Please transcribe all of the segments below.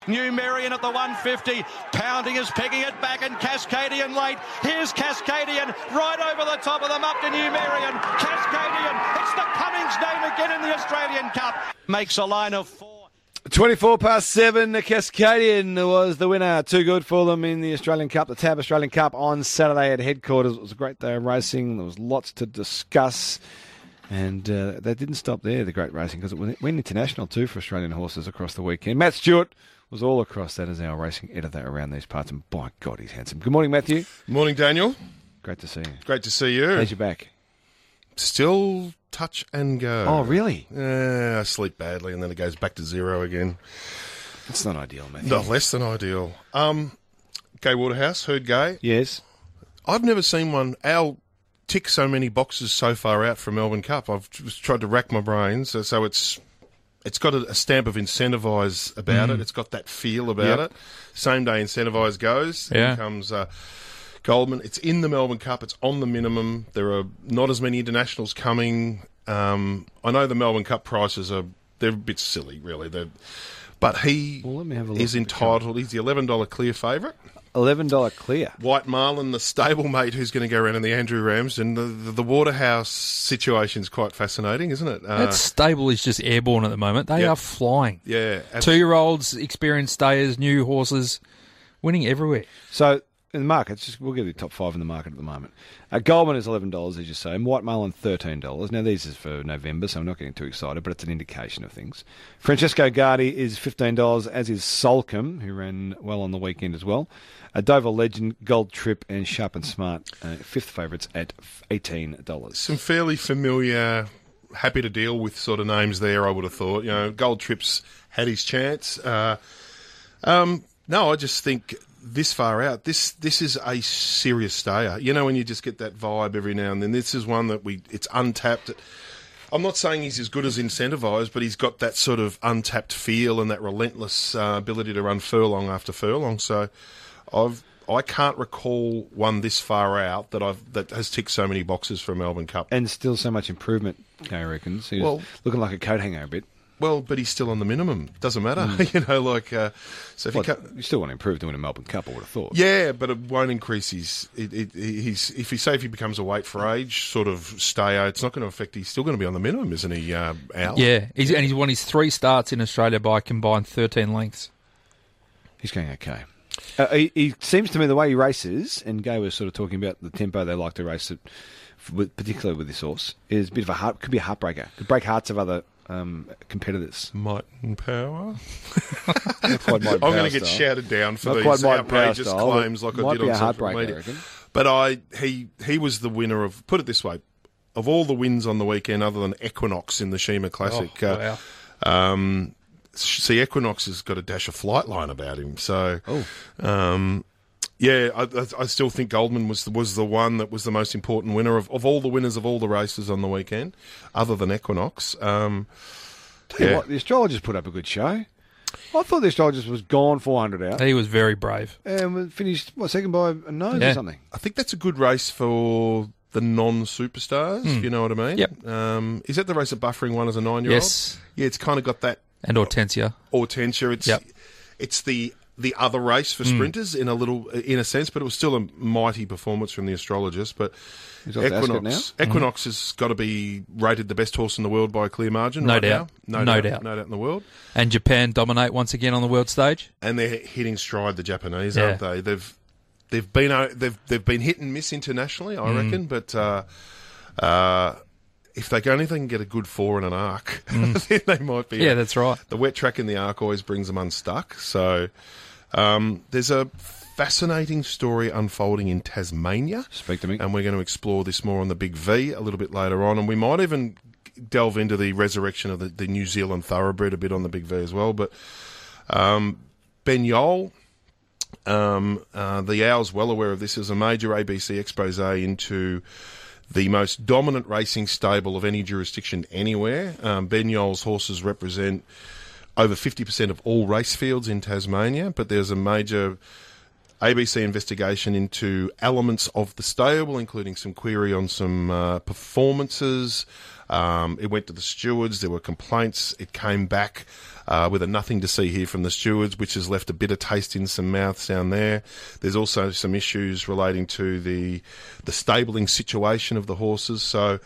New Marion at the 150. Pounding is pegging it back, and Cascadian late. Here's Cascadian right over the top of them up to New Marion. Cascadian, it's the Cummings name again in the Australian Cup. Makes a line of 4. 24 past 7, the Cascadian was the winner. Too good for them in the Australian Cup, the TAB Australian Cup on Saturday at headquarters. It was a great day of racing. There was lots to discuss. And they didn't stop there, the great racing, because it went international too for Australian horses across the weekend. Matt Stewart was all across that as our racing editor around these parts. And by God, he's handsome. Good morning, Matthew. Morning, Daniel. Great to see you. Great to see you. How's your back? Still touch and go. Oh, really? Yeah, I sleep badly and then it goes back to zero again. That's not ideal, Matthew. No, less than ideal. Gay Waterhouse, heard Gay. Yes. I've never seen one. Al tick so many boxes so far out from Melbourne Cup. I've just tried to rack my brains. So it's got a stamp of incentivise about it. It's got that feel about it. Same day incentivise goes. Yeah. Here comes Goldman. It's in the Melbourne Cup. It's on the minimum. There are not as many internationals coming. I know the Melbourne Cup prices they're a bit silly, really. But he let me have a look is entitled. He's the $11 clear favourite. $11 clear. White Marlin, the stablemate who's going to go around in the Andrew Rams, and the Waterhouse situation's quite fascinating, isn't it? That stable is just airborne at the moment. They are flying. Yeah. 2-year-olds, experienced stayers, new horses, winning everywhere. So in the market, we'll give you the top 5 in the market at the moment. Goldman is $11, as you say, and White Marlin $13. Now, these is for November, so I'm not getting too excited, but it's an indication of things. Francesco Guardi is $15, as is Solcombe, who ran well on the weekend as well. Dover Legend, Gold Trip, and Sharp and Smart, fifth favourites at $18. Some fairly familiar, happy to deal with sort of names there, I would have thought. You know, Gold Trip's had his chance. No, I just think this far out, this is a serious stayer. You know, when you just get that vibe every now and then, this is one that it's untapped. I'm not saying he's as good as Incentivised, but he's got that sort of untapped feel and that relentless ability to run furlong after furlong. So I can't recall one this far out that has ticked so many boxes for a Melbourne Cup. And still so much improvement, I reckon. He's looking like a coat hanger a bit. Well, but he's still on the minimum. Doesn't matter, you know. So if you still want to improve to win a Melbourne Cup, I would have thought. Yeah, but it won't increase his. If he becomes a weight for age sort of stayer, it's not going to affect. He's still going to be on the minimum, isn't he, Al? Yeah, he's won his 3 starts in Australia by a combined 13 lengths. He's going okay. He seems to me the way he races, and Gay was sort of talking about the tempo they like to race it, particularly with this horse, is a bit of could be a heartbreaker. Could break hearts of other competitors. Might and power. Not quite might and I'm power going to get style. shouted down for Not these quite might and power outrageous style, claims like I might did be on a social heartbreaker, media. I reckon. But he was the winner of, put it this way, of all the wins on the weekend other than Equinox in the Shima Classic. Oh, wow. See, Equinox has got a dash of flight line about him. So, yeah, I still think Goldman was the one that was the most important winner of all the winners of all the races on the weekend, other than Equinox. Tell you what, the astrologers put up a good show. I thought the astrologers was gone 400 out. He was very brave. And finished, second by a nose or something? I think that's a good race for the non-superstars, if you know what I mean. Yep. Is that the race that Buffering won as a 9-year-old? Yes. Yeah, it's kind of got that. And Hortensia. It's the other race for sprinters in a sense, but it was still a mighty performance from the astrologers. But Equinox has got to be rated the best horse in the world by a clear margin. No right doubt. Now. No doubt in the world. And Japan dominate once again on the world stage. And they're hitting stride, the Japanese, aren't they? They've been hit and miss internationally, I reckon, but if they can get a good 4 and an arc, then they might be. Yeah, that's right. The wet track in the arc always brings them unstuck. So there's a fascinating story unfolding in Tasmania. Speak to me. And we're going to explore this more on the Big V a little bit later on, and we might even delve into the resurrection of the New Zealand thoroughbred a bit on the Big V as well. But Ben Yole, the Owl's well aware of this, as a major ABC expose into the most dominant racing stable of any jurisdiction anywhere. Ben Yole's horses represent over 50% of all race fields in Tasmania, but there's a major ABC investigation into elements of the stable, including some query on some performances, It went to the stewards. There were complaints. It came back with a nothing to see here from the stewards, which has left a bitter taste in some mouths down there. There's also some issues relating to the stabling situation of the horses. So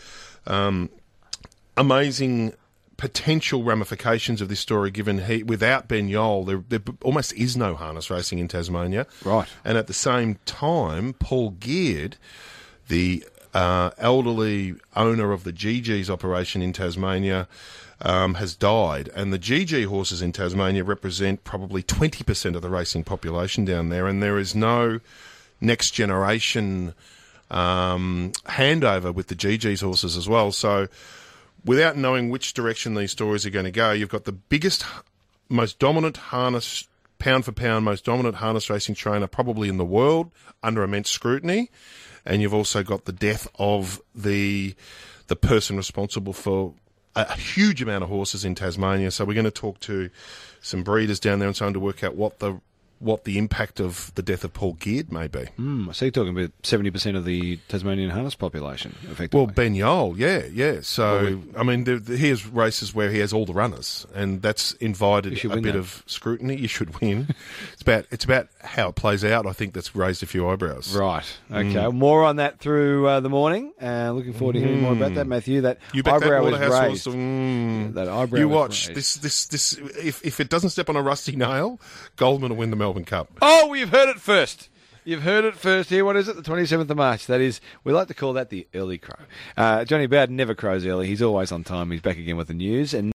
amazing potential ramifications of this story, given without Ben Yole, there almost is no harness racing in Tasmania. Right. And at the same time, Paul Geard, the elderly owner of the GG's operation in Tasmania, has died. And the GG horses in Tasmania represent probably 20% of the racing population down there, and there is no next generation handover with the GG's horses as well. So without knowing which direction these stories are going to go, you've got the biggest, most dominant harness, pound for pound, most dominant harness racing trainer probably in the world under immense scrutiny. And you've also got the death of the person responsible for a huge amount of horses in Tasmania. So we're going to talk to some breeders down there and so on to work out what the impact of the death of Paul Geard may be. So you're talking about 70% of the Tasmanian harness population, effectively. Well, Ben Yole, yeah. So, I mean, he has races where he has all the runners, and that's invited a bit of scrutiny. You should win. It's about how it plays out. I think that's raised a few eyebrows. Right. Okay. More on that through the morning. Looking forward to hearing more about that, Matthew. That eyebrow was raised. That eyebrow. You watch this. If it doesn't step on a rusty nail, Goldman will win the Melbourne Cup. Oh, you've heard it first. You've heard it first here. What is it? The 27th of March. That is, we like to call that the early crow. Johnny Bowden never crows early. He's always on time. He's back again with the news. And